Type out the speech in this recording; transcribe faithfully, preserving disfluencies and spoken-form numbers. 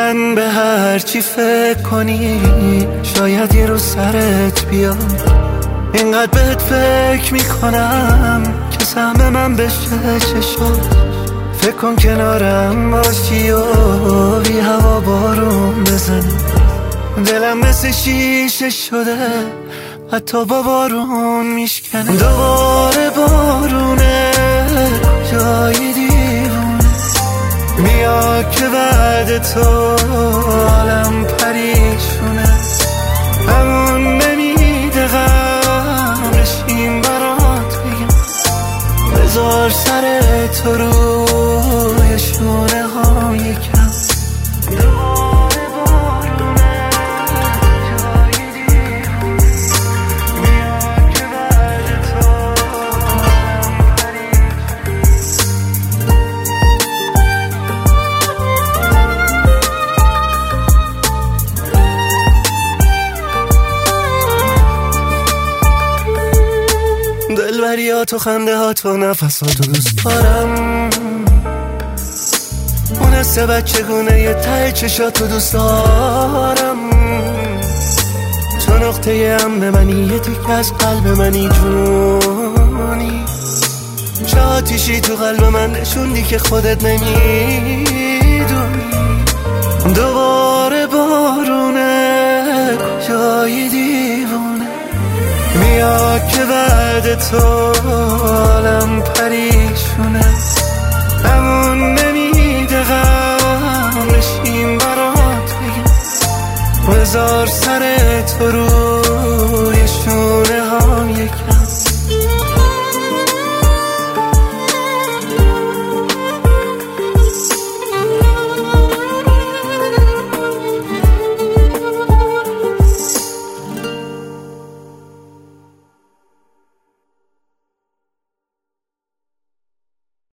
من به هر چی فکر کنی شاید یه روز سرت بیاد. اینقدر بهت فکر میکنم که سهم من بشه چشم. فکر کن کنارم باشی و بی هوا بارون بزنی. دلم مثل شیشه شده حتی با بارون میشکنه. دوباره بارونه جای دیوونه میاد که بعد تو عالم پریشونه. همون نمیده غم بشیم برات بگم. بذار سر تو روی شونه ها یکم. دلبریات و خنده هات و نفساتو دوست دارم. اون حس بچگونه یه ته چشاتو دوست دارم. تو نقطه امن منی، یه تیک از قلب منی جونی. چه آتیشی تو قلب من نشوندی که خودت نمیدونی. دوباره بارونه جای دیوونه میاد که بعد تو عالم پریشونه. همون نمیده غم بشیم برات بگم. بذار سر تو روی شونه هم یکم.